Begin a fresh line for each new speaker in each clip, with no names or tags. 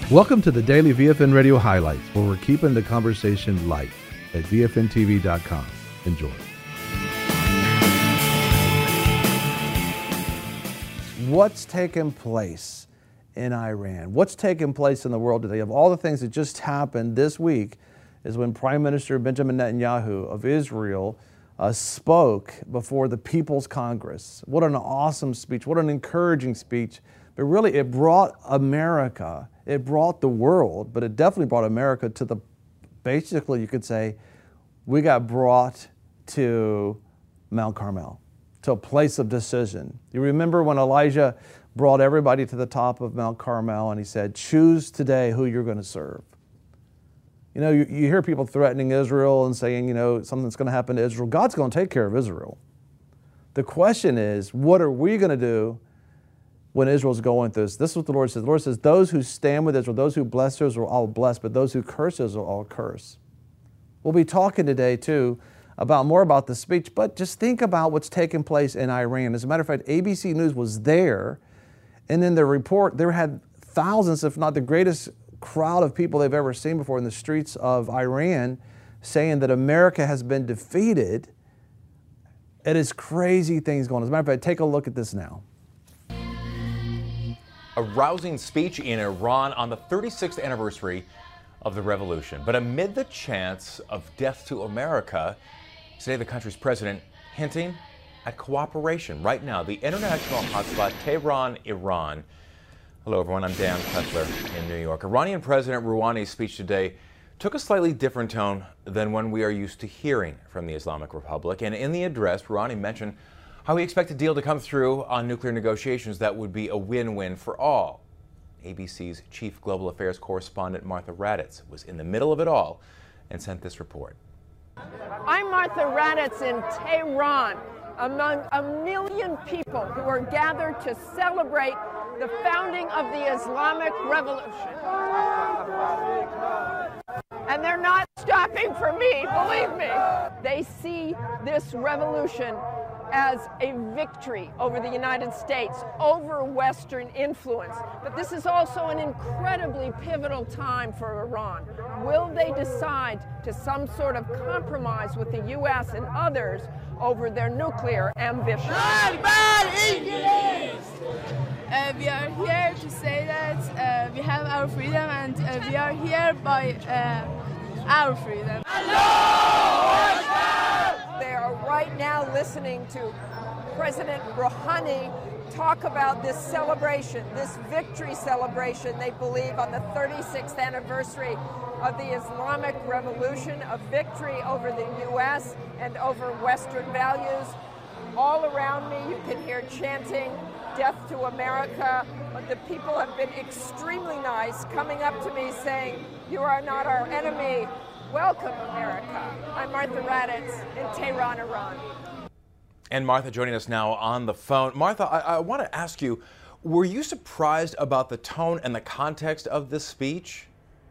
Welcome to the Daily VFN Radio Highlights, where we're keeping the conversation light at VFNTV.com. Enjoy. What's taken place in Iran? What's taken place in the world today? Of all the things that just happened this week is when Prime Minister Benjamin Netanyahu of Israel spoke before the People's Congress. What an awesome speech. What an encouraging speech. But really, it brought America, it brought the world, but it definitely brought America to the, basically you could say, we got brought to Mount Carmel, to a place of decision. You remember when Elijah brought everybody to the top of Mount Carmel and he said, choose today who you're going to serve. You know, you hear people threatening Israel and saying, you know, something's going to happen to Israel. God's going to take care of Israel. The question is, what are we going to do when Israel's going through this? This is what the Lord says. The Lord says, those who stand with Israel, those who bless Israel, all bless, but those who curse Israel, all curse. We'll be talking today, too, more about the speech, but just think about what's taking place in Iran. As a matter of fact, ABC News was there, and in their report, there had thousands, if not the greatest crowd of people they've ever seen before in the streets of Iran, saying that America has been defeated. It is crazy things going on. As a matter of fact, take a look at this now.
A rousing speech in Iran on the 36th anniversary of the revolution. But amid the chance of death to America, today the country's president hinting at cooperation. Right now, the international hotspot, Tehran, Iran. Hello, everyone. I'm Dan Kessler in New York. Iranian President Rouhani's speech today took a slightly different tone than one we are used to hearing from the Islamic Republic. And in the address, Rouhani mentioned how he expected a deal to come through on nuclear negotiations that would be a win-win for all. ABC's chief global affairs correspondent Martha Raddatz was in the middle of it all and sent this report.
I'm Martha Raddatz in Tehran, among 1 million people who are gathered to celebrate the founding of the Islamic Revolution. And they're not stopping for me, believe me. They see this revolution as a victory over the United States, over Western influence. But this is also an incredibly pivotal time for Iran. Will they decide to some sort of compromise with the U.S. and others over their nuclear ambitions?
We are here to say that we have our freedom, and we are here by our freedom.
They are right now listening to President Rouhani talk about this celebration, this victory celebration, they believe, on the 36th anniversary of the Islamic Revolution, a victory over the U.S. and over Western values. All around me, you can hear chanting, "Death to America." But the people have been extremely nice, coming up to me saying, "You are not our enemy. Welcome, America." I'm Martha Raddatz in Tehran, Iran.
And Martha joining us now on the phone. Martha, I want to ask you, were you surprised about the tone and the context of this speech?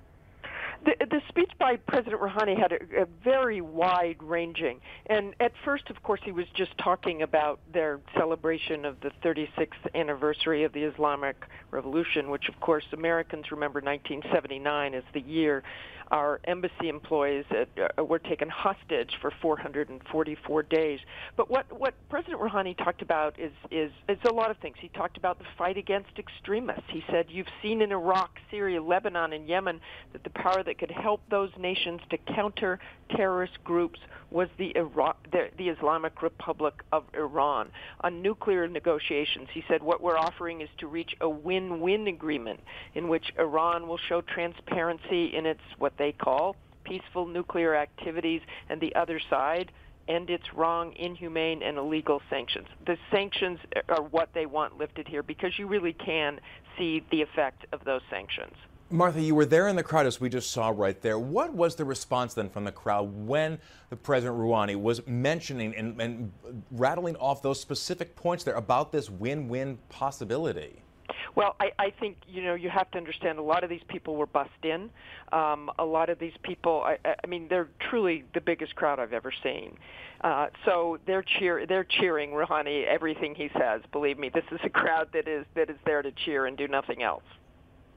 The speech by President Rouhani had a very wide-ranging, and at first, of course, he was just talking about their celebration of the 36th anniversary of the Islamic Revolution, which, of course, Americans remember 1979 as the year our embassy employees were taken hostage for 444 days. But what President Rouhani talked about is a lot of things. He talked about the fight against extremists. He said, you've seen in Iraq, Syria, Lebanon, and Yemen that the power that could help those nations to counter terrorist groups was the Islamic Republic of Iran. On nuclear negotiations, he said what we're offering is to reach a win-win agreement in which Iran will show transparency in its what they call peaceful nuclear activities, and the other side end its wrong, inhumane, and illegal sanctions. The sanctions are what they want lifted here because you really can see the effect of those sanctions.
Martha, you were there in the crowd, as we just saw right there. What was the response then from the crowd when the President Rouhani was mentioning and rattling off those specific points there about this win-win possibility?
Well, I think, you have to understand a lot of these people were bussed in. A lot of these people, I mean, they're truly the biggest crowd I've ever seen. So they're cheering Rouhani, everything he says. Believe me, this is a crowd that is there to cheer and do nothing else.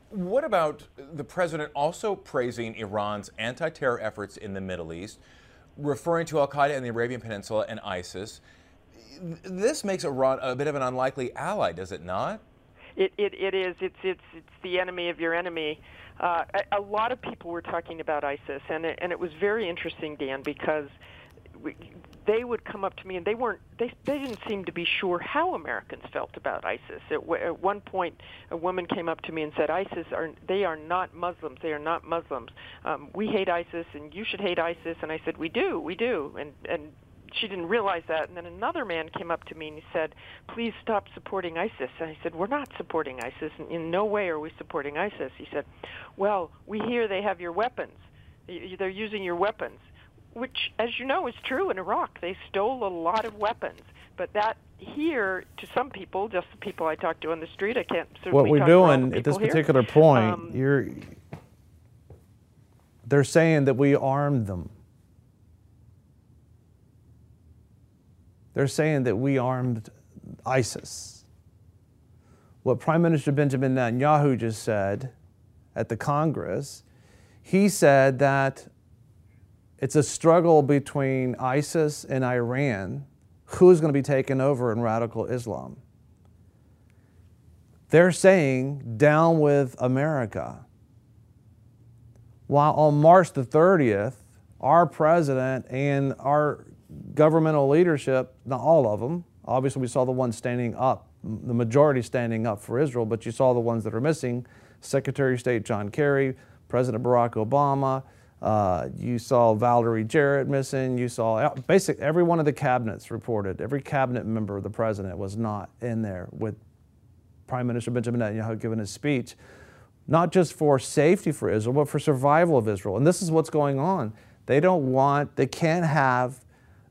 What about the president also praising Iran's anti-terror efforts in the Middle East, referring to al-Qaeda in the Arabian Peninsula and ISIS? This makes Iran a bit of an unlikely ally, does it not?
It is. It's the enemy of your enemy. A lot of people were talking about ISIS, and it was very interesting, Dan, because they would come up to me and they didn't seem to be sure how Americans felt about ISIS. At one point, a woman came up to me and said, they are not Muslims. They are not Muslims. We hate ISIS, and you should hate ISIS. And I said, we do. And she didn't realize that. And then another man came up to me and he said, please stop supporting ISIS. And I said, we're not supporting ISIS. In no way are we supporting ISIS. He said, well, we hear they have your weapons. They're using your weapons, which, as you know, is true in Iraq. They stole a lot of weapons. But that here, to some people, just the people I talk to on the street, I can't certainly
what we're
talk for all the
doing at this
people here.
particular point, they're saying that we armed them. They're saying that we armed ISIS. What Prime Minister Benjamin Netanyahu just said at the Congress, he said that it's a struggle between ISIS and Iran. Who's going to be taken over in radical Islam? They're saying, down with America. While on March the 30th, our president and our governmental leadership, not all of them, obviously we saw the ones standing up, the majority standing up for Israel, but you saw the ones that are missing. Secretary of State John Kerry, President Barack Obama, you saw Valerie Jarrett missing, you saw basically every one of the cabinets reported, every cabinet member of the president was not in there with Prime Minister Benjamin Netanyahu giving his speech, not just for safety for Israel, but for survival of Israel. And this is what's going on. They can't have,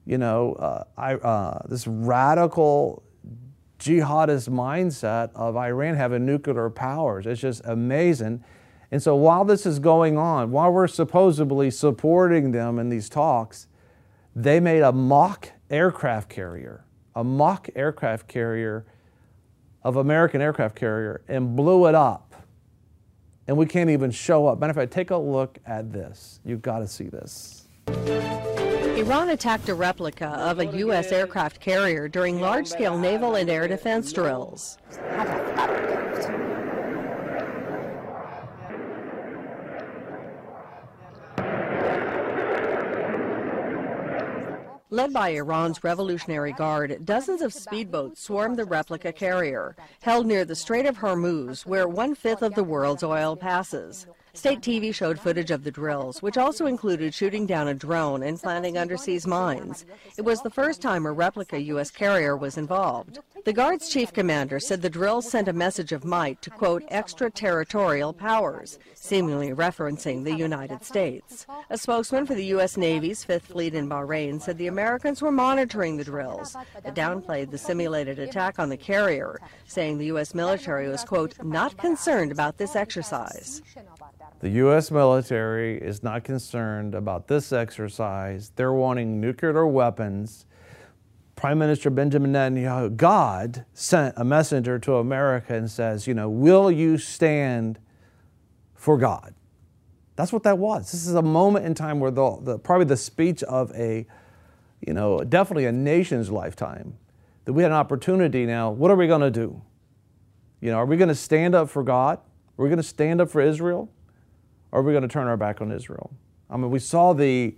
this radical jihadist mindset of Iran having nuclear powers. It's just amazing. And so while this is going on, while we're supposedly supporting them in these talks, they made a mock aircraft carrier of American aircraft carrier and blew it up. And we can't even show up. Matter of fact, take a look at this. You've got to see this.
Iran attacked a replica of a U.S. aircraft carrier during large-scale naval and air defense drills. Led by Iran's Revolutionary Guard, dozens of speedboats swarmed the replica carrier, held near the Strait of Hormuz, where 1/5 of the world's oil passes. State TV showed footage of the drills, which also included shooting down a drone and planting undersea mines. It was the first time a replica U.S. carrier was involved. The Guard's chief commander said the drills sent a message of might to, quote, extraterritorial powers, seemingly referencing the United States. A spokesman for the U.S. Navy's Fifth Fleet in Bahrain said the Americans were monitoring the drills. It downplayed the simulated attack on the carrier, saying the U.S. military was, quote, not concerned about this exercise.
The U.S. military is not concerned about this exercise. They're wanting nuclear weapons. Prime Minister Benjamin Netanyahu, God sent a messenger to America and says, will you stand for God? That's what that was. This is a moment in time where probably the speech of definitely a nation's lifetime, that we had an opportunity now. What are we going to do? Are we going to stand up for God? Are we going to stand up for Israel? Or are we going to turn our back on Israel? I mean, we saw the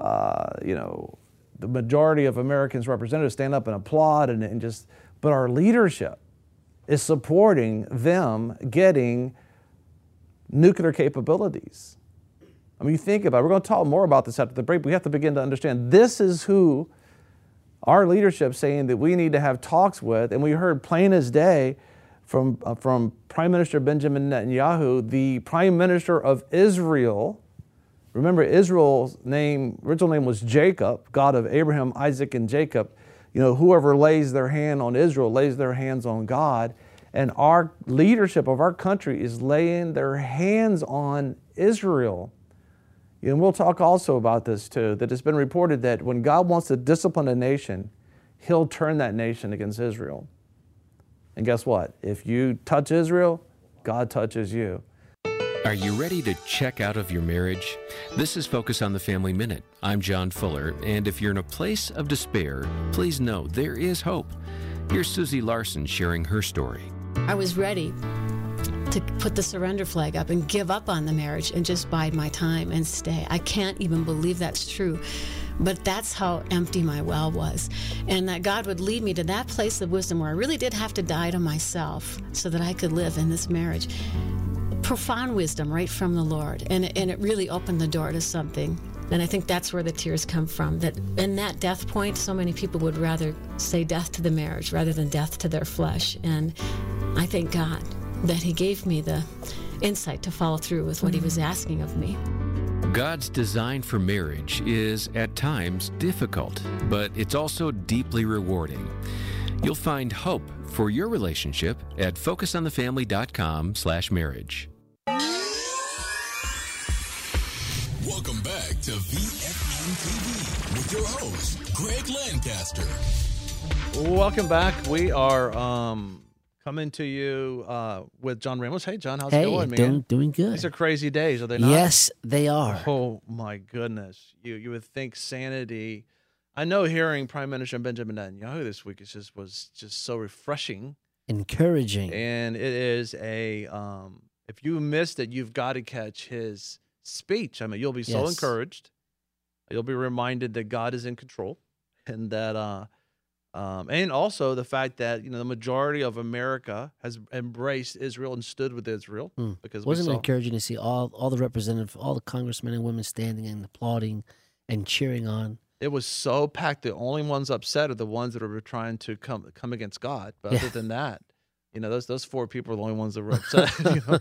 majority of Americans representatives stand up and applaud but our leadership is supporting them getting nuclear capabilities. I mean, you think about it, we're going to talk more about this after the break, but we have to begin to understand this is who our leadership saying that we need to have talks with, and we heard plain as day from Prime Minister Benjamin Netanyahu, the Prime Minister of Israel. Remember, Israel's original name was Jacob, God of Abraham, Isaac, and Jacob. Whoever lays their hand on Israel lays their hands on God. And our leadership of our country is laying their hands on Israel. And we'll talk also about this too, that it's been reported that when God wants to discipline a nation, He'll turn that nation against Israel. And guess what? If you touch Israel, God touches you.
Are you ready to check out of your marriage? This is Focus on the Family Minute. I'm John Fuller, and if you're in a place of despair, please know there is hope. Here's Susie Larson sharing her story.
I was ready to put the surrender flag up and give up on the marriage and just bide my time and stay. I can't even believe that's true. But that's how empty my well was. And that God would lead me to that place of wisdom where I really did have to die to myself so that I could live in this marriage. Profound wisdom right from the Lord. And it really opened the door to something. And I think that's where the tears come from. That in that death point, so many people would rather say death to the marriage rather than death to their flesh. And I thank God that He gave me the insight to follow through with what He was asking of me.
God's design for marriage is at times difficult, but it's also deeply rewarding. You'll find hope for your relationship at focusonthefamily.com/marriage.
Welcome back to VFM TV with your host, Greg Lancaster.
Welcome back. We are coming to you with John Ramos. Hey, John, how's it going, man?
Doing good.
These are crazy days, are they not?
Yes, they are.
Oh, my goodness. You would think sanity. I know hearing Prime Minister Benjamin Netanyahu this week was just so refreshing.
Encouraging.
And it is if you missed it, you've got to catch his speech. I mean, you'll be so encouraged. You'll be reminded that God is in control, and that and also the fact that the majority of America has embraced Israel and stood with Israel. Because
wasn't it encouraging to see all the representatives, all the congressmen and women standing and applauding and cheering on?
It was so packed. The only ones upset are the ones that are trying to come against God. But other than that, those four people are the only ones that were upset.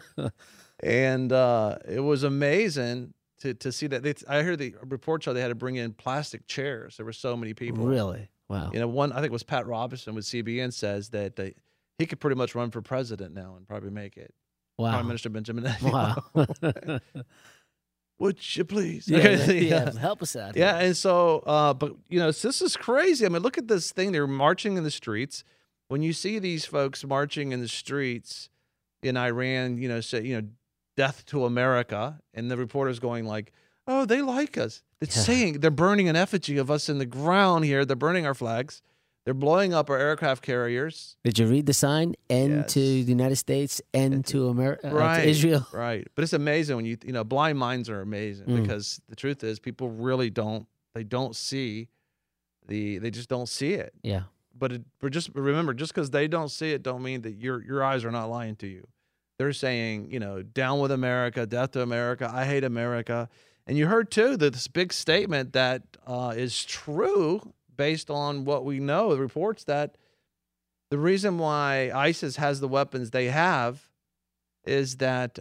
And it was amazing to see that. I heard the report show they had to bring in plastic chairs. There were so many people.
Really? Wow.
One, I think it was Pat Robertson with CBN, says that he could pretty much run for president now and probably make it.
Wow.
Prime Minister Benjamin Netanyahu.
Wow.
Would you please?
Yeah, help us out here.
Yeah, and so, but this is crazy. I mean, look at this thing. They're marching in the streets. When you see these folks marching in the streets in Iran, say, death to America, and the reporters going like, oh, they like us. It's saying they're burning an effigy of us in the ground here. They're burning our flags. They're blowing up our aircraft carriers.
Did you read the sign? End to the United States, end to America, to Israel.
Right. But it's amazing when blind minds are amazing because the truth is people really don't see they just don't see it.
Yeah.
But remember, just because they don't see it don't mean that your eyes are not lying to you. They're saying, down with America, death to America, I hate America. And you heard, too, that this big statement that is true based on what we know, the reports that the reason why ISIS has the weapons they have is that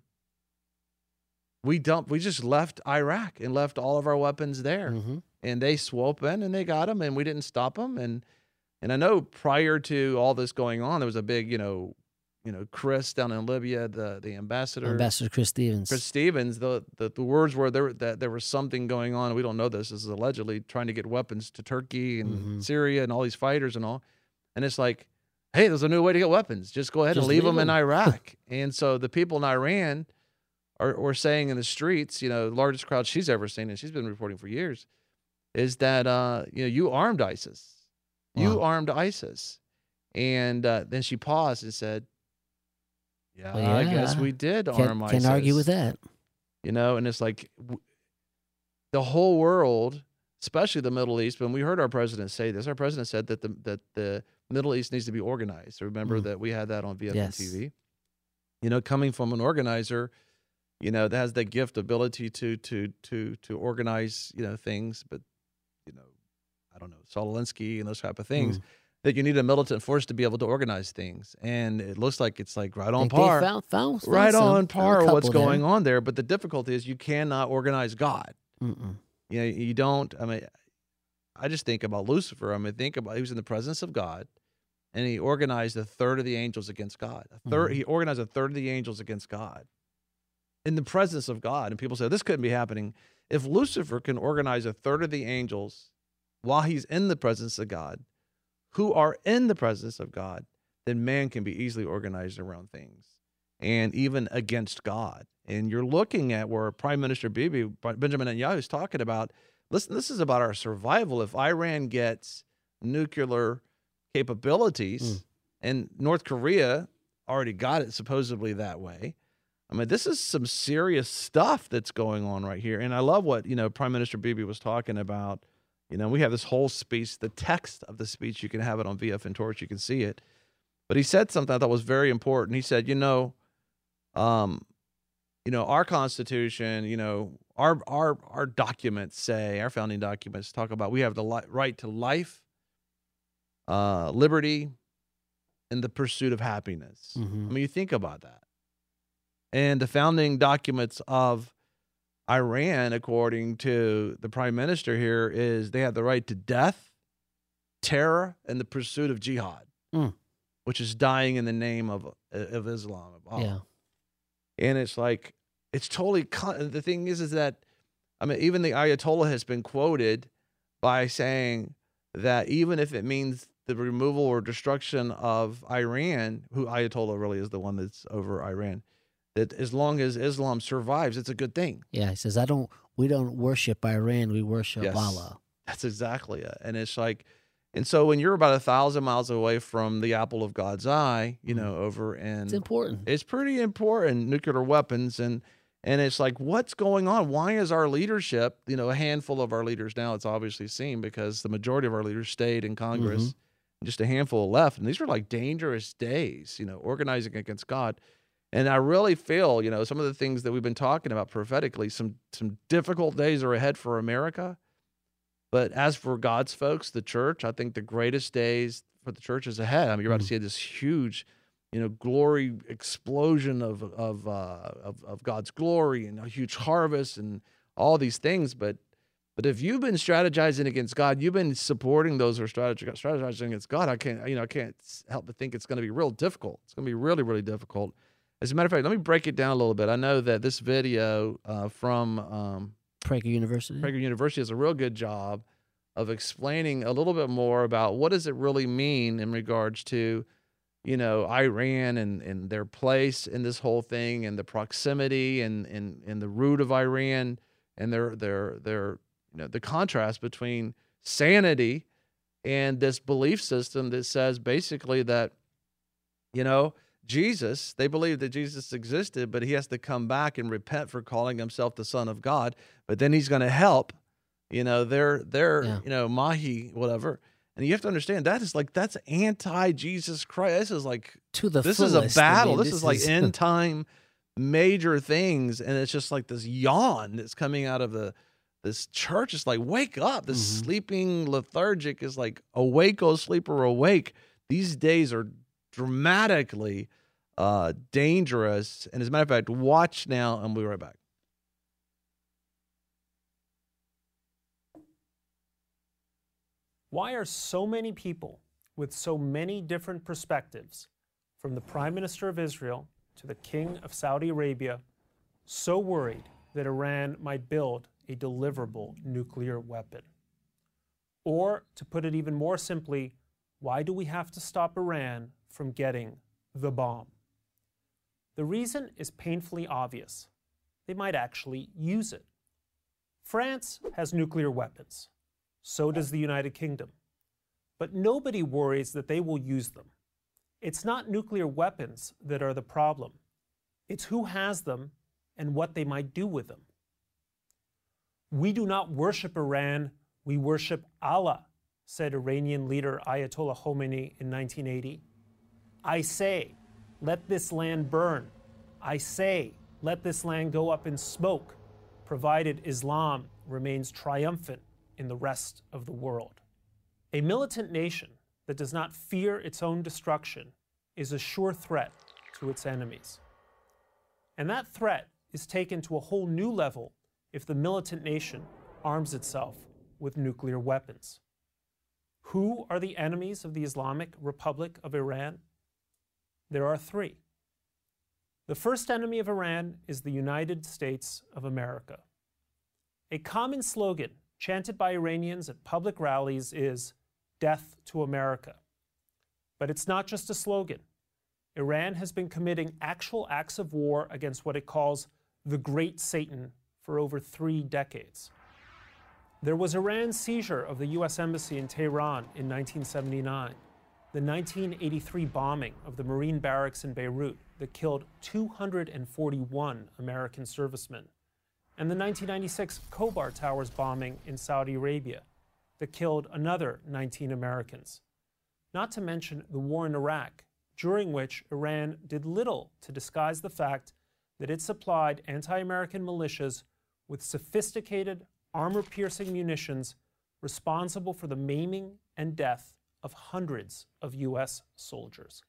we just left Iraq and left all of our weapons there. Mm-hmm. And they swooped in and they got them and we didn't stop them. And I know prior to all this going on, there was a big, Chris down in Libya, the ambassador.
Ambassador Chris Stevens.
Chris Stevens, the words were that there was something going on. We don't know this. This is allegedly trying to get weapons to Turkey and Syria and all these fighters and all. And it's like, hey, there's a new way to get weapons. Just go ahead and leave them in Iraq. And so the people in Iran are saying in the streets, the largest crowd she's ever seen, and she's been reporting for years, is that, you armed ISIS. Wow. You armed ISIS. And then she paused and said, I guess we did arm ISIS.
Can't argue with that.
And it's like the whole world, especially the Middle East, when we heard our president say this, our president said that the Middle East needs to be organized. Remember that we had that on VFM TV. Coming from an organizer, that has the gift ability to organize, things, but, I don't know, Saul Alinsky and those type of things. That you need a militant force to be able to organize things, and it looks like it's like right on par.
Found
right on par what's going on there. But the difficulty is you cannot organize God. You don't. I mean, I just think about Lucifer. I mean, he was in the presence of God, and he organized a third of the angels against God. He organized a third of the angels against God in the presence of God. And people say this couldn't be happening. If Lucifer can organize a third of the angels while he's in the presence of God, who are in the presence of God, then man can be easily organized around things. and even against God. And you're looking at where Prime Minister Benjamin Netanyahu is talking about, listen, this is about our survival. If Iran gets nuclear capabilities, and North Korea already got it supposedly that way, I mean, this is some serious stuff that's going on right here. And I love what, Prime Minister Bibi was talking about. We have this whole speech, the text of the speech, you can have it on VF and Torch, you can see it. But he said something I thought was very important. He said, our Constitution, our documents say, our founding documents talk about we have the right to life, liberty, and the pursuit of happiness. I mean, you think about that. And the founding documents of Iran, according to the prime minister here, is they have the right to death, terror, and the pursuit of jihad, which is dying in the name of Islam, of Allah. Yeah. And it's like, it's totally, the thing is that, I mean, even the Ayatollah has been quoted by saying that even if it means the removal or destruction of Iran, who Ayatollah really is the one that's over Iran, that as long as Islam survives, it's a good thing.
Yeah, he says, we don't worship Iran, we worship Allah.
That's exactly it. And it's like, and so when you're about 1,000 miles away from the apple of God's eye, over in...
It's important.
It's pretty important, nuclear weapons. And it's like, what's going on? Why is our leadership, a handful of our leaders now, it's obviously seen because the majority of our leaders stayed in Congress, just a handful left. And these are like dangerous days, organizing against God. And I really feel, some of the things that we've been talking about prophetically, some difficult days are ahead for America. But as for God's folks, the church, I think the greatest days for the church is ahead. I mean, you're about to see this huge, glory explosion of God's glory and a huge harvest and all these things. But if you've been strategizing against God, you've been supporting those who are strategizing against God, I can't help but think it's going to be real difficult. It's going to be really, really difficult. As a matter of fact, let me break it down a little bit. I know that this video from
Prager University
does a real good job of explaining a little bit more about what does it really mean in regards to, Iran and their place in this whole thing and the proximity and the root of Iran and their the contrast between sanity and this belief system that says basically that, Jesus, they believe that Jesus existed, but he has to come back and repent for calling himself the Son of God. But then he's going to help, their Mahi, whatever. And you have to understand that's anti-Jesus Christ. This is like this is a battle. I mean, this is like end time major things, and it's just like this yawn that's coming out of this church. It's like, wake up! This sleeping lethargic is like, awake, O sleeper, awake. These days are dramatically dangerous. And as a matter of fact, watch now, and we'll be right back.
Why are so many people with so many different perspectives, from the Prime Minister of Israel to the King of Saudi Arabia, so worried that Iran might build a deliverable nuclear weapon? Or, to put it even more simply, why do we have to stop Iran from getting the bomb? The reason is painfully obvious. They might actually use it. France has nuclear weapons. So does the United Kingdom. But nobody worries that they will use them. It's not nuclear weapons that are the problem. It's who has them and what they might do with them. We do not worship Iran, we worship Allah, said Iranian leader Ayatollah Khomeini in 1980. I say, let this land burn. I say, let this land go up in smoke, provided Islam remains triumphant in the rest of the world. A militant nation that does not fear its own destruction is a sure threat to its enemies. And that threat is taken to a whole new level if the militant nation arms itself with nuclear weapons. Who are the enemies of the Islamic Republic of Iran? There are three. The first enemy of Iran is the United States of America. A common slogan chanted by Iranians at public rallies is "Death to America." But it's not just a slogan. Iran has been committing actual acts of war against what it calls the Great Satan for over 3 decades. There was Iran's seizure of the U.S. Embassy in Tehran in 1979, the 1983 bombing of the Marine barracks in Beirut that killed 241 American servicemen, and the 1996 Khobar Towers bombing in Saudi Arabia that killed another 19 Americans. Not to mention the war in Iraq, during which Iran did little to disguise the fact that it supplied anti-American militias with sophisticated, armor-piercing munitions responsible for the maiming and death of hundreds of U.S. soldiers.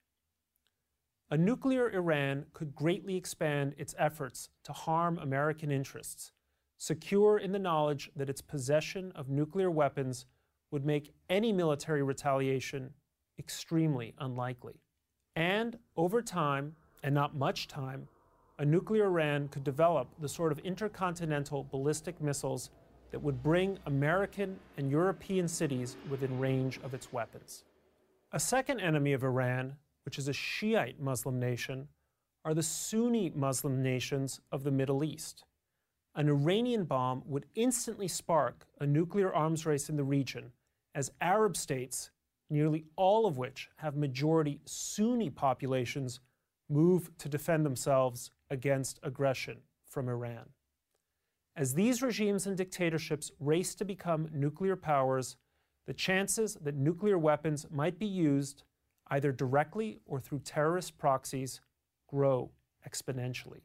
A nuclear Iran could greatly expand its efforts to harm American interests, secure in the knowledge that its possession of nuclear weapons would make any military retaliation extremely unlikely. And over time, and not much time, a nuclear Iran could develop the sort of intercontinental ballistic missiles that would bring American and European cities within range of its weapons. A second enemy of Iran, which is a Shiite Muslim nation, are the Sunni Muslim nations of the Middle East. An Iranian bomb would instantly spark a nuclear arms race in the region, as Arab states, nearly all of which have majority Sunni populations, move to defend themselves against aggression from Iran. As these regimes and dictatorships race to become nuclear powers, the chances that nuclear weapons might be used, either directly or through terrorist proxies, grow exponentially.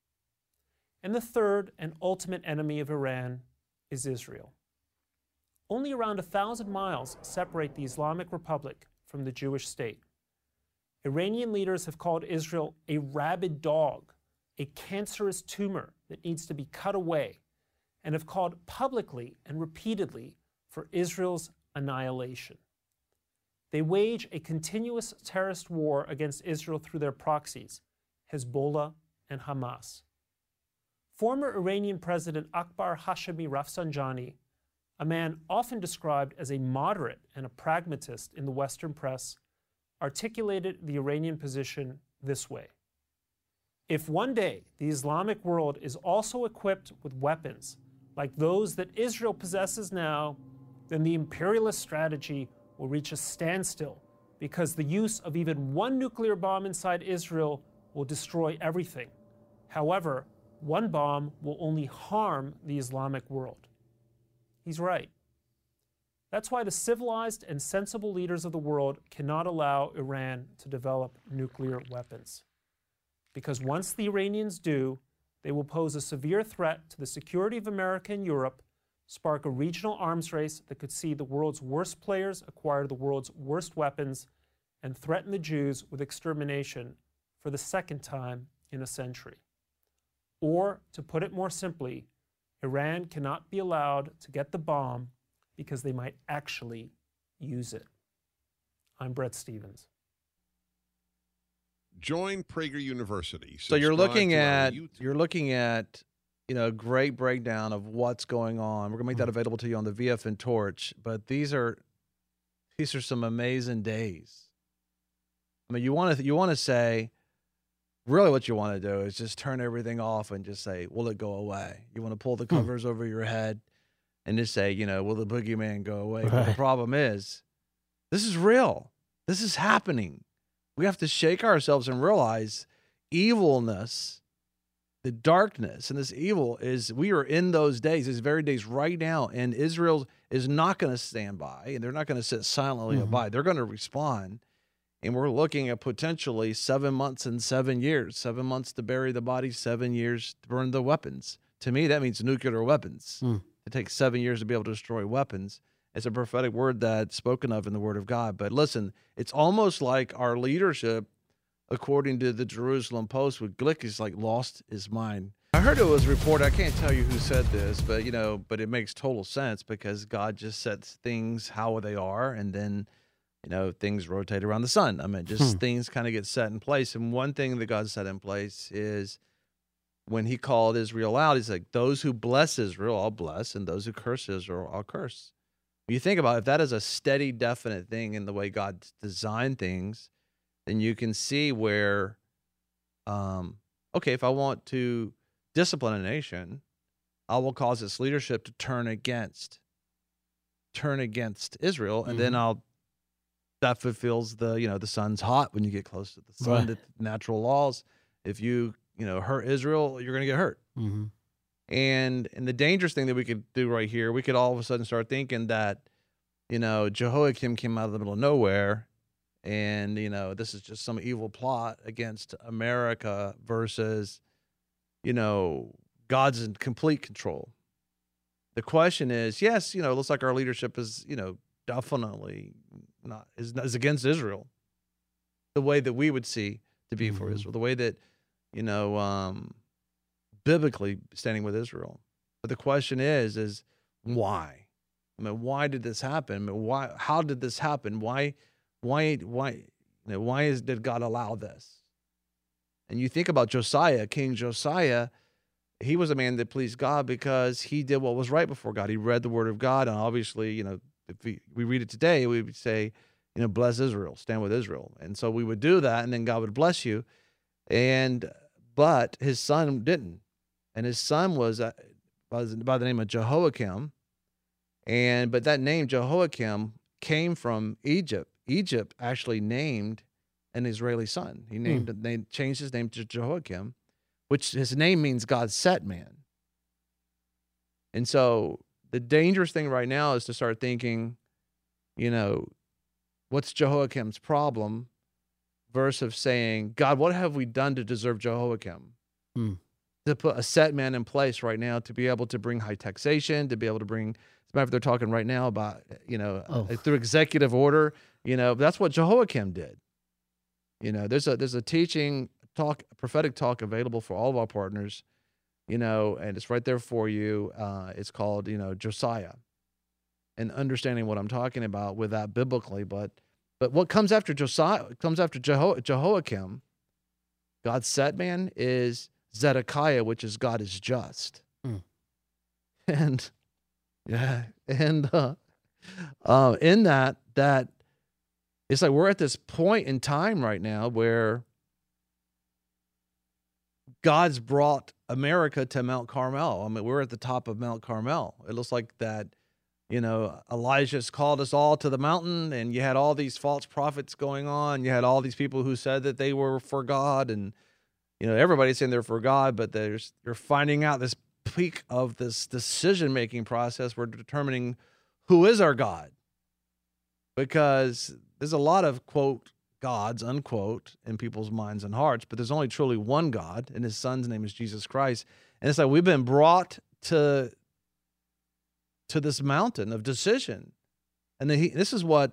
And the third and ultimate enemy of Iran is Israel. Only around 1,000 miles separate the Islamic Republic from the Jewish state. Iranian leaders have called Israel a rabid dog, a cancerous tumor that needs to be cut away, and have called publicly and repeatedly for Israel's annihilation. They wage a continuous terrorist war against Israel through their proxies, Hezbollah and Hamas. Former Iranian President Akbar Hashemi Rafsanjani, a man often described as a moderate and a pragmatist in the Western press, articulated the Iranian position this way: if one day the Islamic world is also equipped with weapons like those that Israel possesses now, then the imperialist strategy will reach a standstill, because the use of even one nuclear bomb inside Israel will destroy everything. However, one bomb will only harm the Islamic world. He's right. That's why the civilized and sensible leaders of the world cannot allow Iran to develop nuclear weapons. Because once the Iranians do, they will pose a severe threat to the security of America and Europe, spark a regional arms race that could see the world's worst players acquire the world's worst weapons, and threaten the Jews with extermination for the second time in a century. Or, to put it more simply, Iran cannot be allowed to get the bomb because they might actually use it. I'm Bret Stephens.
Join Prager University.
So you're looking at a great breakdown of what's going on. We're gonna make that available to you on the VFN Torch. But these are some amazing days. I mean, you want to say, really what you want to do is just turn everything off and just say, will it go away? You want to pull the covers over your head and just say, will the boogeyman go away? Right. But the problem is, this is real. This is happening. We have to shake ourselves and realize evilness, the darkness, and this evil is, we are in those days, these very days right now, and Israel is not going to stand by, and they're not going to sit silently by. They're going to respond. And we're looking at potentially 7 months and 7 years. 7 months to bury the body, 7 years to burn the weapons. To me, that means nuclear weapons. It takes 7 years to be able to destroy weapons. It's a prophetic word that's spoken of in the Word of God. But listen, it's almost like our leadership, according to the Jerusalem Post, with Glick, is like lost his mind. I heard it was reported, I can't tell you who said this, but but it makes total sense, because God just sets things how they are, and then things rotate around the sun. I mean, just things kind of get set in place. And one thing that God set in place is when he called Israel out, he's like, those who bless Israel, I'll bless, and those who curse Israel, I'll curse. When you think about it, if that is a steady, definite thing in the way God designed things, then you can see where, okay, if I want to discipline a nation, I will cause its leadership to turn against Israel, and then that fulfills the sun's hot when you get close to the sun. The natural laws. If you hurt Israel, you're going to get hurt. And the dangerous thing that we could do right here, we could all of a sudden start thinking that, Jehoiakim came out of the middle of nowhere, and this is just some evil plot against America versus, God's in complete control. The question is, yes, it looks like our leadership is, definitely is against Israel, the way that we would see to be for Israel, the way that, biblically standing with Israel. But the question is why? I mean, why did this happen? I mean, how did this happen? Why did God allow this? And you think about Josiah, King Josiah. He was a man that pleased God because he did what was right before God. He read the word of God, and obviously, if we read it today, we would say, bless Israel, stand with Israel. And so we would do that, and then God would bless you. But his son didn't. And his son was by the name of Jehoiakim. But that name, Jehoiakim, came from Egypt. Egypt actually named an Israeli son. They changed his name to Jehoiakim, which his name means God set man. And so the dangerous thing right now is to start thinking, what's Jehoiakim's problem versus saying, God, what have we done to deserve Jehoiakim? To put a set man in place right now to be able to bring high taxation, to be able to bring, as a matter of fact, they're talking right now about, through executive order, that's what Jehoiakim did. There's a teaching talk, prophetic talk available for all of our partners, and it's right there for you. It's called, Josiah, and understanding what I'm talking about with that biblically. But what comes after Josiah, comes after Jehoiakim, God's set man, is Zedekiah, which is God is just. And in that it's like we're at this point in time right now where God's brought America to Mount Carmel. I mean, we're at the top of Mount Carmel. It looks like that, Elijah's called us all to the mountain, and you had all these false prophets going on. You had all these people who said that they were for God, and everybody's saying they're for God, but you're finding out this peak of this decision-making process. We're determining who is our God, because there's a lot of, quote, gods, unquote, in people's minds and hearts, but there's only truly one God, and his son's name is Jesus Christ. And it's like we've been brought to this mountain of decision. And this is what,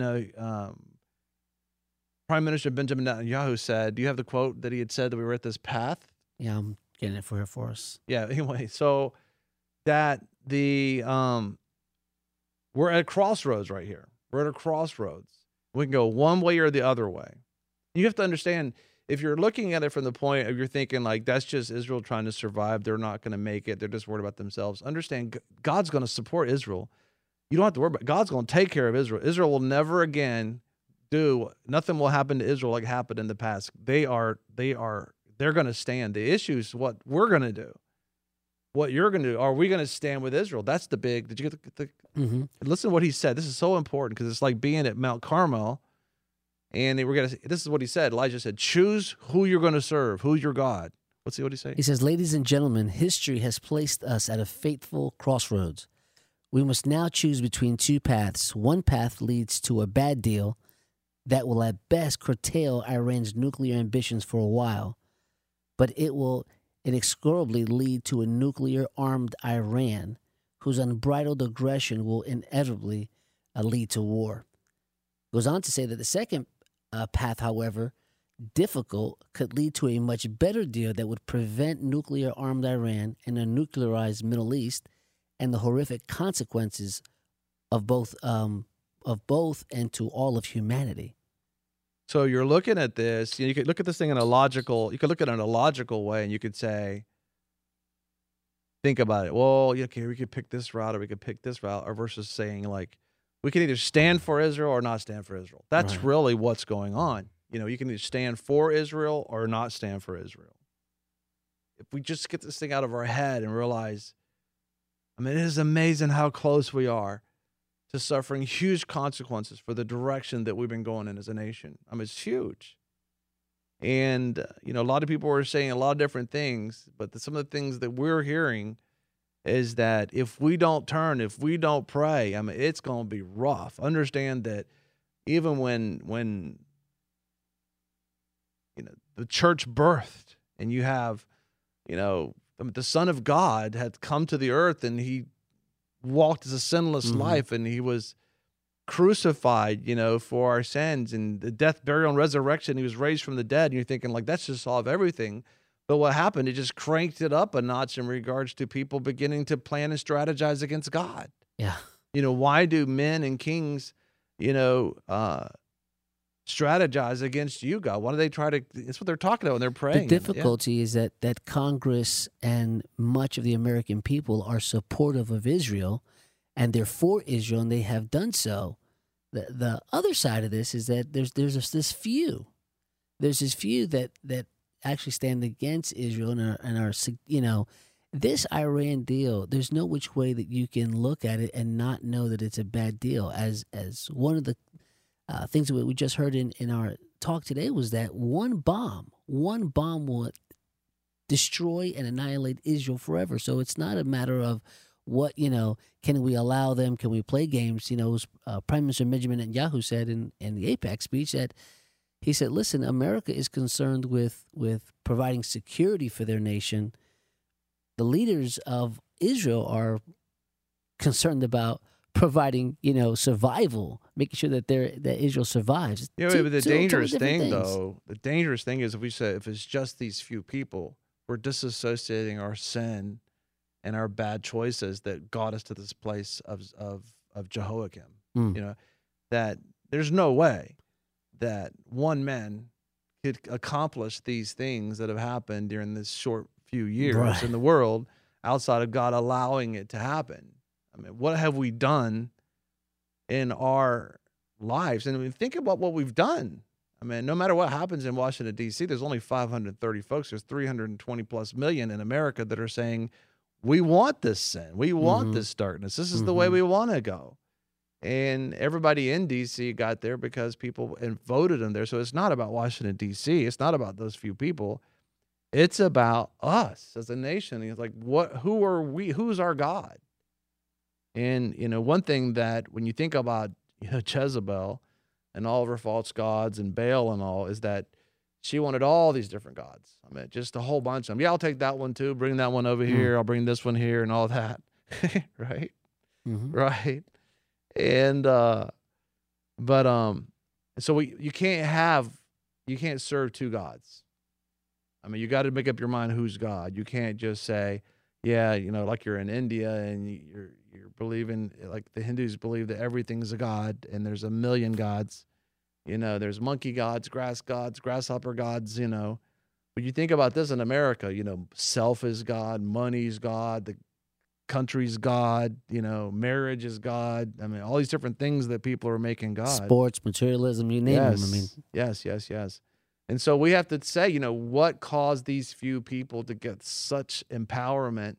Prime Minister Benjamin Netanyahu said. Do you have the quote that he had said that we were at this path?
Yeah, I'm getting it for us.
Yeah, anyway, so that we're at a crossroads right here. We're at a crossroads. We can go one way or the other way. You have to understand, if you're looking at it from the point of you're thinking like, that's just Israel trying to survive, they're not going to make it, they're just worried about themselves. Understand, God's going to support Israel. You don't have to worry about it. God's going to take care of Israel. Israel will never again nothing will happen to Israel like happened in the past. They're going to stand. The issue is what we're going to do. What you're going to do. Are we going to stand with Israel? That's the big. Did you get the Listen to what he said. This is so important because it's like being at Mount Carmel, and this is what he said. Elijah said, choose who you're going to serve. Who's your God? What did he say?
He says, ladies and gentlemen, history has placed us at a fateful crossroads. We must now choose between two paths. One path leads to a bad deal that will at best curtail Iran's nuclear ambitions for a while, but it will inexorably lead to a nuclear-armed Iran whose unbridled aggression will inevitably lead to war. Goes on to say that the second path, however, difficult, could lead to a much better deal that would prevent nuclear-armed Iran and a nuclearized Middle East and the horrific consequences of both and to all of humanity.
So you're looking at this, you could look at this thing in a logical way, and you could say, think about it. Well, okay, we could pick this route or we could pick this route, or versus saying like, we can either stand for Israel or not stand for Israel. That's really what's going on. You know, you can either stand for Israel or not stand for Israel. If we just get this thing out of our head and realize, I mean, it is amazing how close we are to suffering huge consequences for the direction that we've been going in as a nation. I mean, it's huge. And, you know, a lot of people are saying a lot of different things, but some of the things that we're hearing is that if we don't turn, if we don't pray, I mean, it's going to be rough. Understand that even when you know, the church birthed and you have, you know, the Son of God had come to the earth and he walked as a sinless life and he was crucified, you know, for our sins, and the death, burial, and resurrection, he was raised from the dead. And you're thinking, like, that's just solve everything. But what happened, it just cranked it up a notch in regards to people beginning to plan and strategize against God.
Yeah.
You know, why do men and kings, you know, strategize against you, God? Why do they try to, that's what they're talking about when they're praying.
The difficulty is that Congress and much of the American people are supportive of Israel, and they're for Israel, and they have done so. The other side of this is that there's this few. There's this few that actually stand against Israel and are, you know, this Iran deal, there's no which way that you can look at it and not know that it's a bad deal. As one of the things that we just heard in our talk today was that one bomb will destroy and annihilate Israel forever. So it's not a matter of what, you know, can we allow them? Can we play games? You know, Prime Minister Benjamin Netanyahu said in the AIPAC speech that he said, listen, America is concerned with providing security for their nation. The leaders of Israel are concerned about providing, you know, survival, making sure that Israel survives.
Yeah, but the dangerous thing, though, the dangerous thing is if it's just these few people, we're disassociating our sin and our bad choices that got us to this place of Jehoiakim. You know, that there's no way that one man could accomplish these things that have happened during this short few years in the world outside of God allowing it to happen. I mean, what have we done in our lives? And I mean, think about what we've done. I mean, no matter what happens in Washington, D.C., there's only 530 folks. There's 320 plus million in America that are saying, we want this sin. We want this darkness. This is the way we want to go. And everybody in D.C. got there because people voted them there. So it's not about Washington, D.C. It's not about those few people. It's about us as a nation. It's like, who are we? Who's our God? And, you know, one thing that when you think about, you know, Jezebel and all of her false gods and Baal and all, is that she wanted all these different gods. I mean, just a whole bunch of them. Yeah, I'll take that one too. Bring that one over here. I'll bring this one here and all that. Right? Right. And, so you can't serve two gods. I mean, you got to make up your mind who's God. You can't just say, yeah, you know, like you're in India and you're believing, like the Hindus believe that everything's a god and there's a million gods. You know, there's monkey gods, grasshopper gods, you know. But you think about this in America, you know, self is God, money's God, the country's God, you know, marriage is God. I mean, all these different things that people are making God.
Sports, materialism, you name them. I mean,
yes. And so we have to say, you know, what caused these few people to get such empowerment,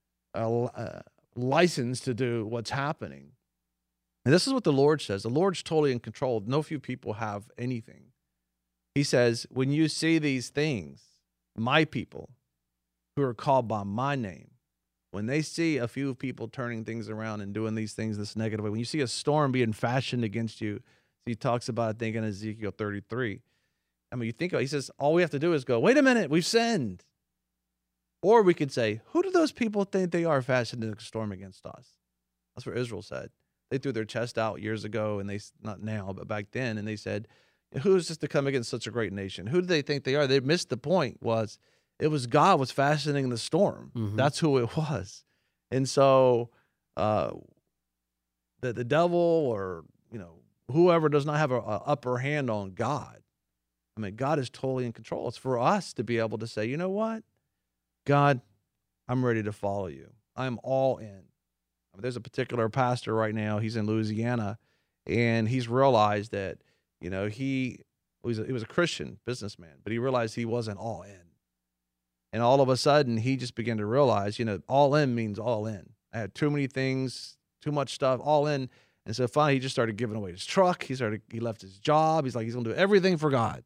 license to do what's happening. And this is what the Lord says. The Lord's totally in control. No few people have anything. He says, when you see these things, my people who are called by my name, when they see a few people turning things around and doing these things this negative way, when you see a storm being fashioned against you, he talks about, I think, in Ezekiel 33. I mean, you think about it, he says, all we have to do is go, wait a minute, we've sinned. Or we could say, who do those people think they are fashioning a storm against us? That's what Israel said. They threw their chest out years ago, and not now, but back then, and they said, who is this to come against such a great nation? Who do they think they are? They missed the point. It was God was fashioning the storm. That's who it was. And so the devil or, you know, whoever does not have an upper hand on God, I mean, God is totally in control. It's for us to be able to say, you know what? God, I'm ready to follow you. I'm all in. I mean, there's a particular pastor right now. He's in Louisiana, and he's realized that, you know, he He was a Christian businessman, but he realized he wasn't all in. And all of a sudden, he just began to realize, all in means all in. I had too many things, too much stuff, all in. And so finally, he just started giving away his truck. He left his job. He's like, he's going to do everything for God.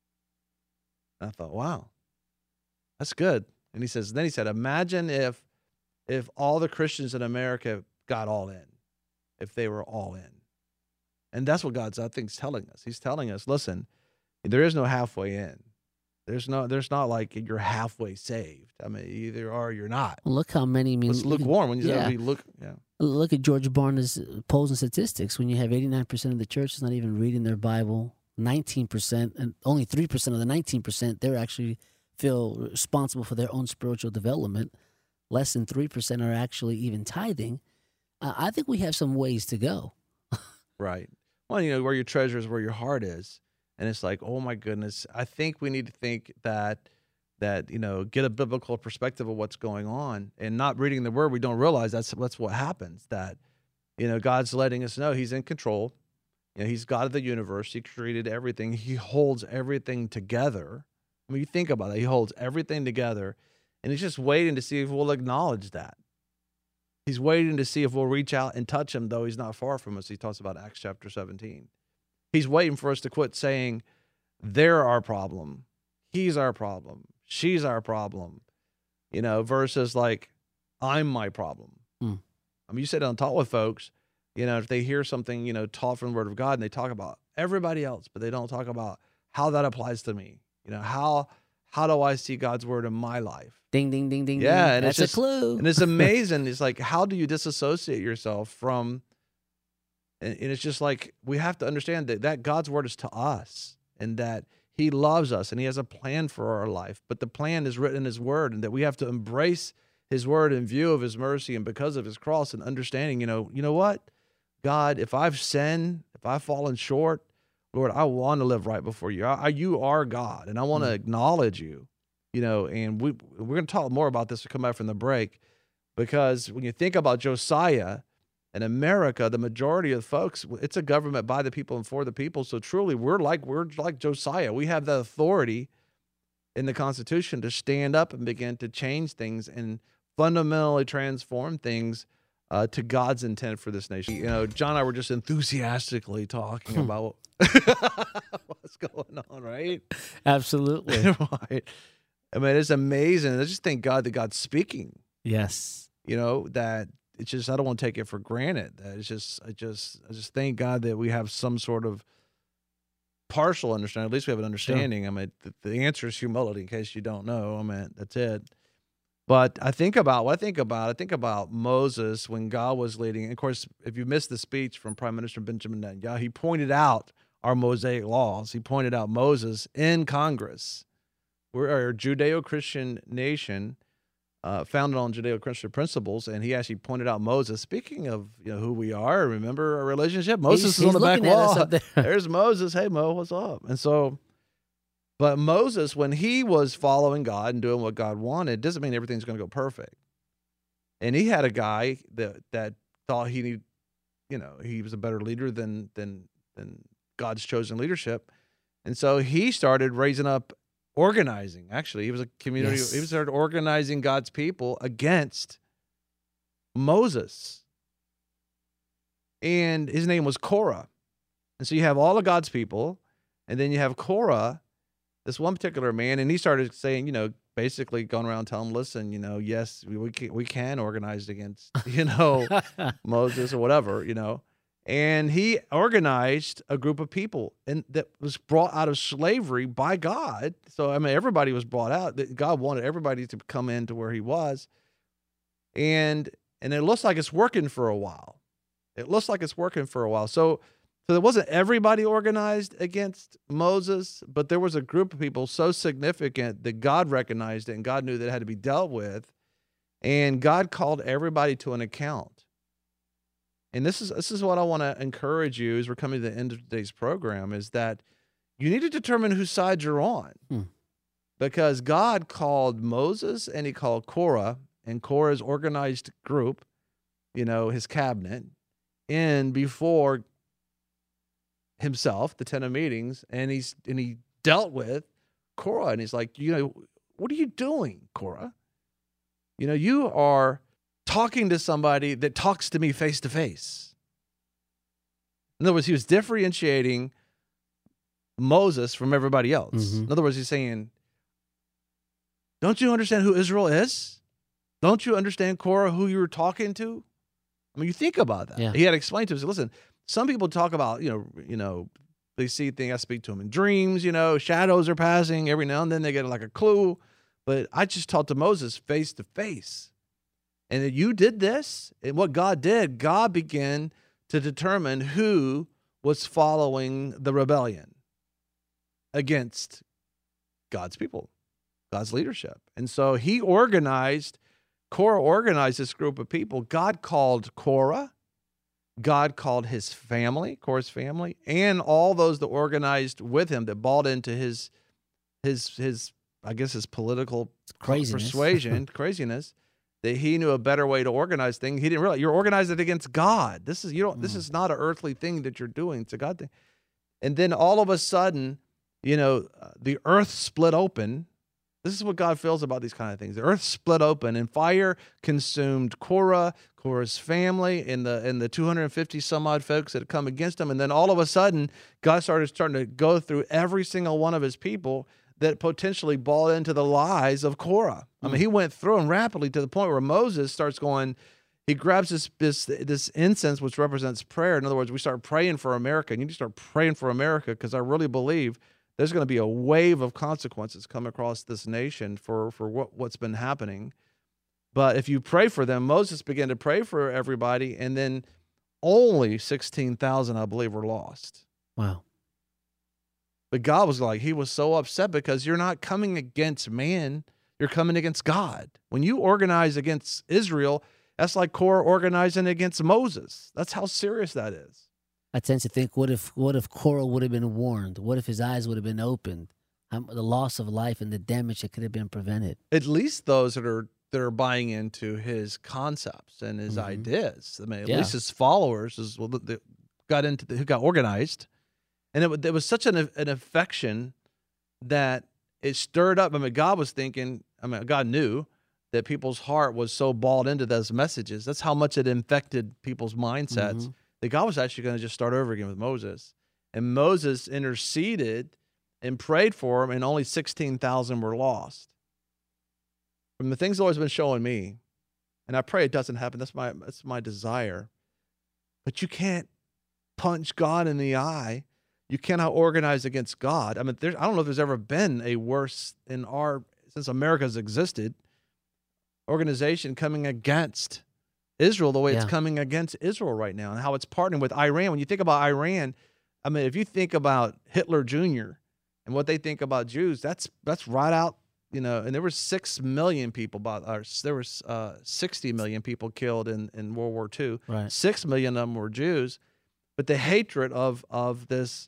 And I thought, wow, that's good. And then he said, imagine if all the Christians in America got all in, if they were all in. And that's what God's, I think, is telling us. He's telling us, listen, there is no halfway in. There's not like you're halfway saved. I mean, you either are or you're not.
Well, look how many.
It's lukewarm when you look. Yeah.
Look at George Barna's polls and statistics. When you have 89% of the church is not even reading their Bible, 19%, and only 3% of the 19%, they're actually feel responsible for their own spiritual development. Less than 3% are actually even tithing. I think we have some ways to go.
Right. Well, where your treasure is, where your heart is. And it's like, oh my goodness, I think we need to think that get a biblical perspective of what's going on, and not reading the word. We don't realize that's what happens, that, God's letting us know he's in control. He's God of the universe. He created everything. He holds everything together. I mean, you think about it. He holds everything together, and he's just waiting to see if we'll acknowledge that. He's waiting to see if we'll reach out and touch him, though he's not far from us. He talks about Acts chapter 17. He's waiting for us to quit saying, they're our problem. He's our problem. She's our problem. Versus like, I'm my problem. I mean, you sit down and talk with folks, if they hear something, taught from the Word of God, and they talk about everybody else, but they don't talk about how that applies to me. How do I see God's Word in my life?
Ding, ding, ding, ding.
Yeah,
ding.
and
That's a clue.
And it's amazing. It's like, how do you disassociate yourself from... And it's just like, we have to understand that God's word is to us, and that he loves us and he has a plan for our life. But the plan is written in his word, and that we have to embrace his word in view of his mercy and because of his cross, and understanding, you know what, God, if I've sinned, if I've fallen short, Lord, I want to live right before you. You are God, and I want to acknowledge you, and we're going to talk more about this to come back from the break, because when you think about Josiah, in America, the majority of folks, it's a government by the people and for the people. So truly, we're like Josiah. We have the authority in the Constitution to stand up and begin to change things and fundamentally transform things to God's intent for this nation. John and I were just enthusiastically talking about what's going on, right?
Absolutely.
Right. I mean, it's amazing. I just thank God that God's speaking.
Yes.
That it's just, I don't want to take it for granted. I just thank God that we have some sort of partial understanding. At least we have an understanding. Sure. I mean, the answer is humility, in case you don't know. I mean, that's it. But I think about Moses when God was leading. And of course, if you missed the speech from Prime Minister Benjamin Netanyahu, he pointed out our Mosaic laws. He pointed out Moses in Congress. We're a Judeo-Christian nation, founded on Judeo-Christian principles, and he actually pointed out Moses. Speaking of who we are, remember our relationship? Moses is on the back wall. There's Moses. Hey, Mo, what's up? And so, but Moses, when he was following God and doing what God wanted, doesn't mean everything's going to go perfect. And he had a guy that thought he was a better leader than God's chosen leadership, and so he started raising up. Organizing, actually. He was a community. Yes. He started organizing God's people against Moses. And his name was Korah. And so you have all of God's people, and then you have Korah, this one particular man, and he started saying, basically going around telling them, listen, yes, we can organize against, Moses or whatever, And he organized a group of people that was brought out of slavery by God. So, I mean, everybody was brought out. God wanted everybody to come into where he was. And it looks like it's working for a while. So there wasn't everybody organized against Moses, but there was a group of people so significant that God recognized it, and God knew that it had to be dealt with. And God called everybody to an account. And this is what I want to encourage you as we're coming to the end of today's program, is that you need to determine whose side you're on. Because God called Moses and he called Korah, and Korah's organized group, his cabinet, in before himself, the tent of meetings, and he dealt with Korah, and he's like, what are you doing, Korah? You are talking to somebody that talks to me face to face. In other words, he was differentiating Moses from everybody else. In other words, he's saying, don't you understand who Israel is? Don't you understand, Korah, who you're talking to? I mean, you think about that.
Yeah.
He had explained to us, listen, some people talk about, they see things, I speak to them in dreams, shadows are passing. Every now and then they get like a clue. But I just talked to Moses face to face. And that you did this, and what God did, God began to determine who was following the rebellion against God's people, God's leadership. And so Korah organized this group of people. God called Korah. God called his family, Korah's family, and all those that organized with him that bought into his I guess his political persuasion, craziness, that he knew a better way to organize things. He didn't realize you're organizing it against God. This is not an earthly thing that you're doing. It's a God thing. And then all of a sudden, the earth split open. This is what God feels about these kind of things. The earth split open, and fire consumed Korah's family, and the 250 some odd folks that had come against him. And then all of a sudden, God started to go through every single one of his people that potentially bought into the lies of Korah. I mean, he went through them rapidly to the point where Moses starts going. He grabs this incense, which represents prayer. In other words, we start praying for America. And you need to start praying for America, because I really believe there's going to be a wave of consequences come across this nation for what's been happening. But if you pray for them, Moses began to pray for everybody, and then only 16,000, I believe, were lost.
Wow.
But God was like, he was so upset because you're not coming against man, you're coming against God. When you organize against Israel, that's like Korah organizing against Moses. That's how serious that is.
I tend to think, what if Korah would have been warned? What if his eyes would have been opened? The loss of life and the damage that could have been prevented.
At least those that are buying into his concepts and his ideas. I mean, at least his followers who got organized, and it was such an affection that it stirred up. I mean, God was thinking. I mean, God knew that people's heart was so bought into those messages. That's how much it infected people's mindsets. That God was actually going to just start over again with Moses. And Moses interceded and prayed for him, and only 16,000 were lost. From the things the Lord's been showing me, and I pray it doesn't happen, that's my desire. But you can't punch God in the eye. You cannot organize against God. I mean, I don't know if there's ever been a worse since America's existed, organization coming against Israel the way it's coming against Israel right now, and how it's partnering with Iran. When you think about Iran, I mean, if you think about Hitler Jr. and what they think about Jews, that's right out, and there were 6 million people, there was 60 million people killed in World War II.
Right.
6 million of them were Jews, but the hatred of this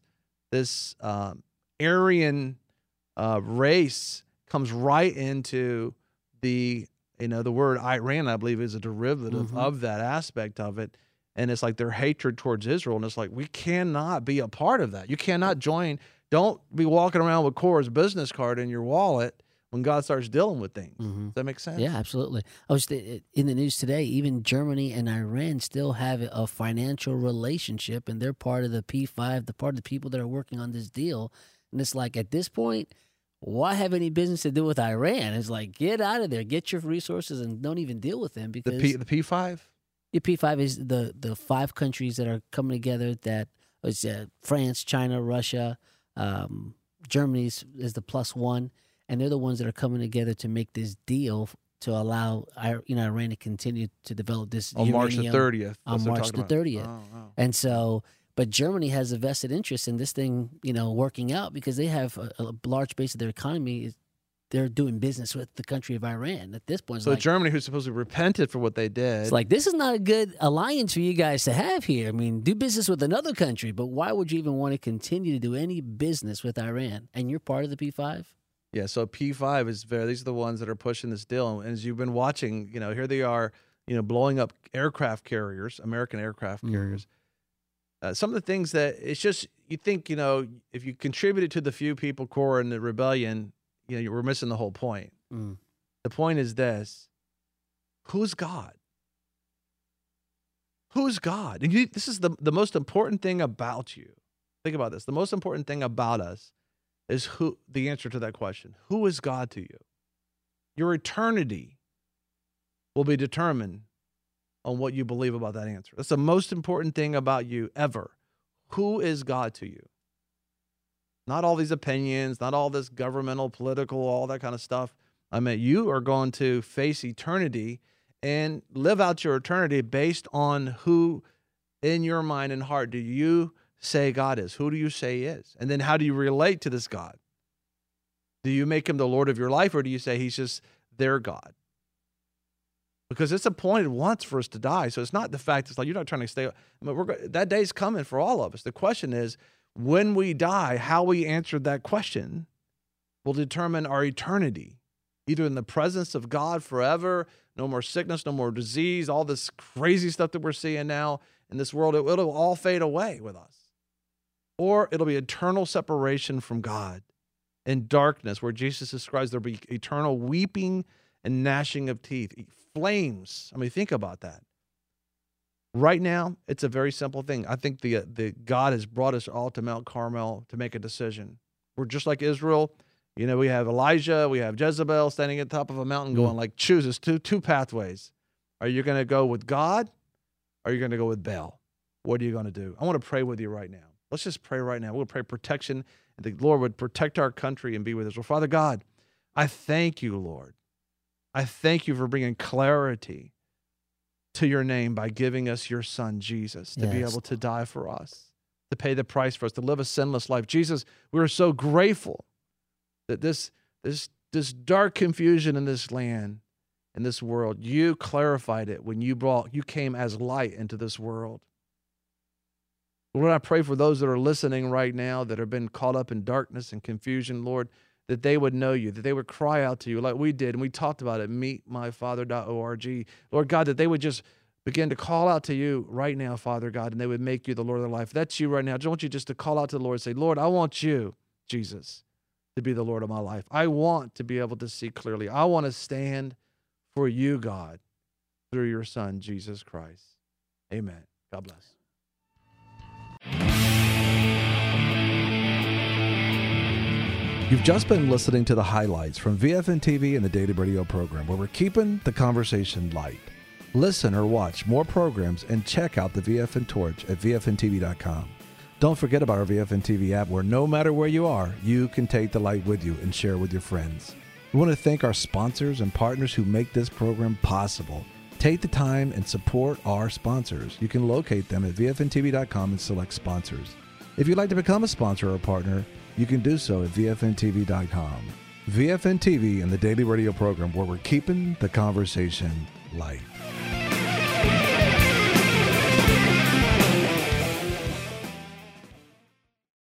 Aryan race comes right into the word Iran, I believe, is a derivative of that aspect of it. And it's like their hatred towards Israel. And it's like, we cannot be a part of that. You cannot join. Don't be walking around with Korah's business card in your wallet when God starts dealing with things. Does that make sense?
Yeah, absolutely. I was in the news today, even Germany and Iran still have a financial relationship, and they're part of the P5, the part of the people that are working on this deal. And it's like, at this point, why have any business to do with Iran? It's like, get out of there, get your resources, and don't even deal with them. Because
the P5?
The P5 is the 5 countries that are coming together. That is France, China, Russia, Germany is the +1, and they're the ones that are coming together to make this deal to allow Iran to continue to develop this
on March the 30th.
On March the 30th, and so. But Germany has a vested interest in this thing, working out, because they have a large base of their economy. They're doing business with the country of Iran at this point.
So Germany, who's supposed to have repented for what they did.
It's like, this is not a good alliance for you guys to have here. I mean, do business with another country, but why would you even want to continue to do any business with Iran? And you're part of the P5?
Yeah, so P5 these are the ones that are pushing this deal. And as you've been watching, here they are, blowing up aircraft carriers, American aircraft carriers. some of the things that it's just, you think, if you contributed to the few people core in the rebellion, you were missing the whole point. The point is this: who's God? Who's God? And this is the most important thing about you. Think about this. The most important thing about us is the answer to that question. Who is God to you? Your eternity will be determined on what you believe about that answer. That's the most important thing about you ever. Who is God to you? Not all these opinions, not all this governmental, political, all that kind of stuff. I mean, you are going to face eternity and live out your eternity based on who in your mind and heart do you say God is? Who do you say he is? And then how do you relate to this God? Do you make him the Lord of your life, or do you say he's just their God? Because it's appointed once for us to die. So it's not the fact, it's like you're not trying to stay. That day's coming for all of us. The question is, when we die, how we answer that question will determine our eternity, either in the presence of God forever, no more sickness, no more disease, all this crazy stuff that we're seeing now in this world, it'll all fade away with us. Or it'll be eternal separation from God in darkness, where Jesus describes there'll be eternal weeping and gnashing of teeth, flames. I mean, think about that. Right now, it's a very simple thing. I think the God has brought us all to Mount Carmel to make a decision. We're just like Israel. We have Elijah, we have Jezebel standing at the top of a mountain going like, choose us two pathways. Are you going to go with God? Or are you going to go with Baal? What are you going to do? I want to pray with you right now. Let's just pray right now. We'll pray protection, and the Lord would protect our country and be with us. Well, Father God, I thank you, Lord. I thank you for bringing clarity to your name by giving us your son, Jesus, to be able to die for us, to pay the price for us, to live a sinless life. Jesus, we are so grateful that this dark confusion in this land, in this world, you clarified it when you came as light into this world. Lord, I pray for those that are listening right now that have been caught up in darkness and confusion, Lord, that they would know you, that they would cry out to you like we did, and we talked about it, meetmyfather.org. Lord God, that they would just begin to call out to you right now, Father God, and they would make you the Lord of their life. That's you right now. I just want you just to call out to the Lord and say, Lord, I want you, Jesus, to be the Lord of my life. I want to be able to see clearly. I want to stand for you, God, through your son, Jesus Christ. Amen. God bless. You've just been listening to the highlights from VFN TV and the Daily Radio program, where we're keeping the conversation light. Listen or watch more programs and check out the VFN Torch at VFNTV.com. Don't forget about our VFN TV app, where no matter where you are, you can take the light with you and share with your friends. We want to thank our sponsors and partners who make this program possible. Take the time and support our sponsors. You can locate them at VFNTV.com and select sponsors. If you'd like to become a sponsor or a partner, you can do so at VFNTV.com. VFN TV and the Daily Radio program, where we're keeping the conversation light.